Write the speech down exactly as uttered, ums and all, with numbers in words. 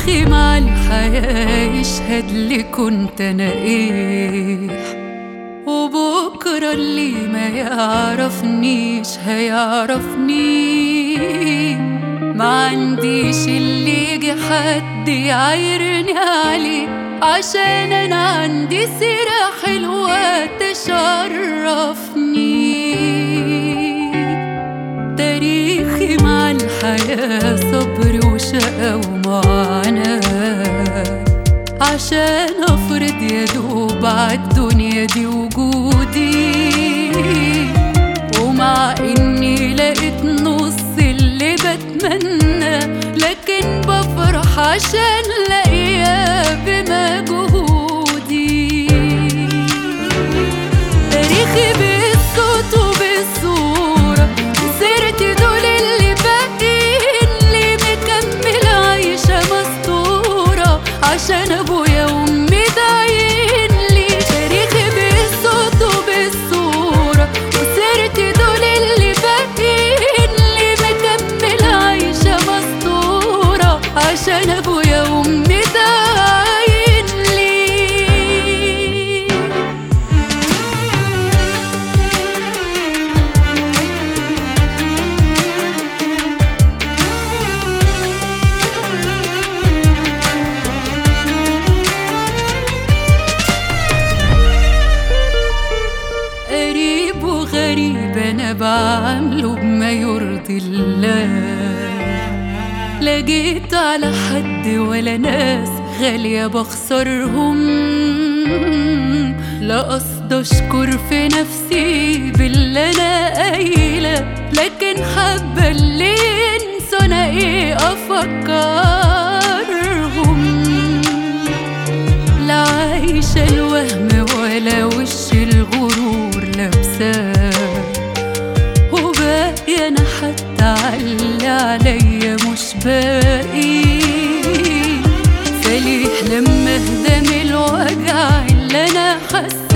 تاريخي مع الحياة يشهد لي كنت أنا إيه، وبكرة اللي ما يعرفنيش هيعرفني. ما عنديش اللي يجي حد يعايرني عليه، عشان أنا عندي سيرة حلوة تشرفني. تاريخي مع الحياة صبر وشقى ومعاناة، عشان أفرض يا دوب عالدنيا دي وجودي. ومع إني لقيت نص اللي بتمنى، لكن بفرح عشان لاقيها بمجهودي. تاريخي بالصوت وبالصورة، سيرتي دول اللي باقيين لي، مكمل عايشة مستورة عشان أبويا وأمي داعين لي. تاريخي بالصوت وبالصورة، وسيرتي دول اللي باقيين لي، مكمل عايشة مستورة عشان أبويا وأمي داعين لي. قريب وغريب أنا بعامله بما يرضي الله، لا جيت على حد ولا ناس غالية بخسرهم. لا قصد أشكر في نفسي باللي أنا قايلة، لكن حابة اللي ينسوا أنا إيه أفكرهم. لا عايشة الوهم ولا وش الغرور لابساه، وباقي أنا حتى عاللي عليا مش باقي. فليه لما اهدى من الوجع اللي أنا حاسة